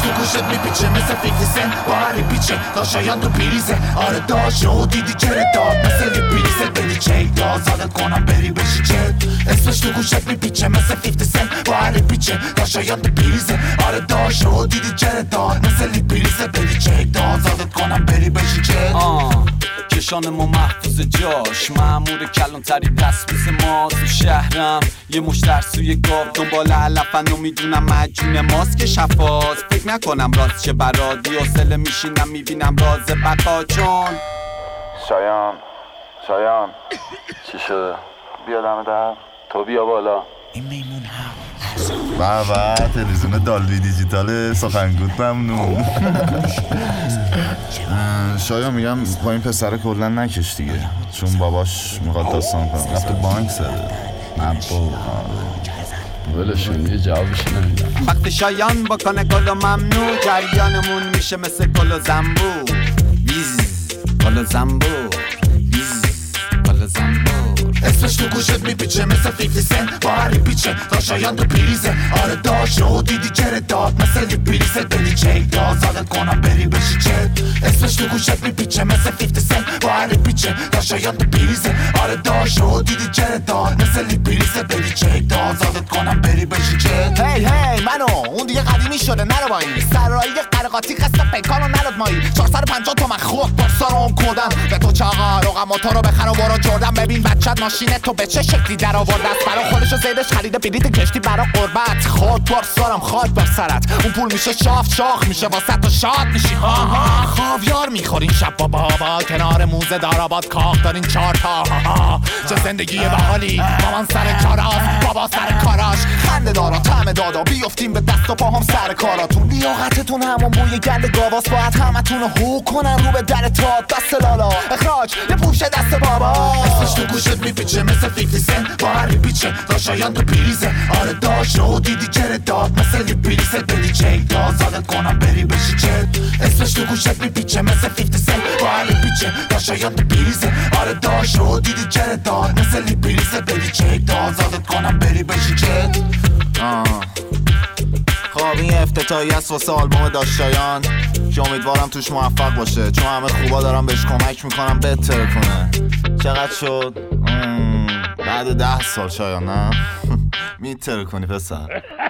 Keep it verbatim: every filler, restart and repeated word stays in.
تو گوشت میپیچه مثل فیفتی سنت با هر پیچه تا شایان تو پیریزه. آره داشت و دیدی چرا داد مثل پیریزه بدی چیک داد زادت کنم بری بشی چت. اسمش تو گوشت میپیچه مثل فیفتی سنت با هر پیچه تا شایان تو پیریزه. آره داشت و دیدی چرا داد مثل پیریزه بدی چیک داد زادت کنم بری بشی چت. کشان ما محفوظ جاش مأمور کلانتری دستبیز ما تو شهرم. یه مشتر سوی گاو دنبال علفن و میدونم مجون ماست که شفاست. فکر نکنم راست چه برادی حوصله میشینم میبینم راز بقا چون شایان شایان چی شده؟ بیا دم در تو بیا بالا. این میمون هم بابا تلویزیون دالبی دیجیتال سخنگوت ممنون. شایان میگم با این پسر کلا نکش دیگه چون باباش میخواد داستان کنه رفت بانک زده. نه بابا ولشون یه جوابش نمیدم. وقتی شایان بکنه گل و ممنوع جریانمون میشه مثل گل و زنبور. ویز گل و زنبور ویز گل و زنبور. اسمش تو گوشت میپیچه مثل فیفتی سنت با هر پیچه تا شایان تو پیریزه. آره داشت و دیدی چرا داد مثل پیریزه بدی چیک داد زادت کنم بری بشی چت. اسمش تو گوشت میپیچه مثل فیفتی سنت با هر پیچه تا شایان تو پیریزه. آره داشت و دیدی چرا داد مثل پیریزه بدی چیک داد زادت کنم بری بشی چت. هی هی منو اون دیگه قدیمی شده نرو با این سرایی قرقاتی قصد پیکانو نلد مایی. چهارصد و پنجاه تومن خود برسا رو اون کودم به تو چاقا روغم موتورو بخر و برو جردن. ببین بچت ماشینه تو به چه شکلی در آورده است. برا خودشو زیدش خریده بلیط کشتی برا قربت. خود برسارم خاک بر سرت اون پول میشه شاف شاخ میشه واسه تو شاد میشی. ها ها خاویار میخورین شب با بابا کنار موزه داراباد کاخ دارین چهار تا. ها ها چه زندگی باحالی مامان سر کاراست بابا سر کاراش. خنده دارا طعم دادا بیافتیم به دست و پاهم سر کاراتون. لیاقتتون همون بوی گند گاواست باید همتون رو هو کنن رو به در تاب دست لالا. اخراج یه پوشه دست بابا. اسمش تو گوشت میپیچه مثل فیفتی سنت با هر پیچه تا شایان تو پیریزه. آره داشت و دیدی چرا داد مثل پیریزه بدی چیک داد زادت کنم بری بشی چت. اسمش تو گوشت میپیچه مثل فیفتی سنت با هر پیچه تا شایان تو پیریزه. آره داشت و دیدی چرا داد مثل پیریزه بدی چیک داد زادت کنم بری بشی چت. خب این افتتاحی است واسه آلبوم داشتایان که امیدوارم توش موفق باشه چون همه خوبا دارم بهش کمک میکنم بهتر کنه. چقدر شد؟ بعد ده سال شایان نه؟ میتر کنی پسر.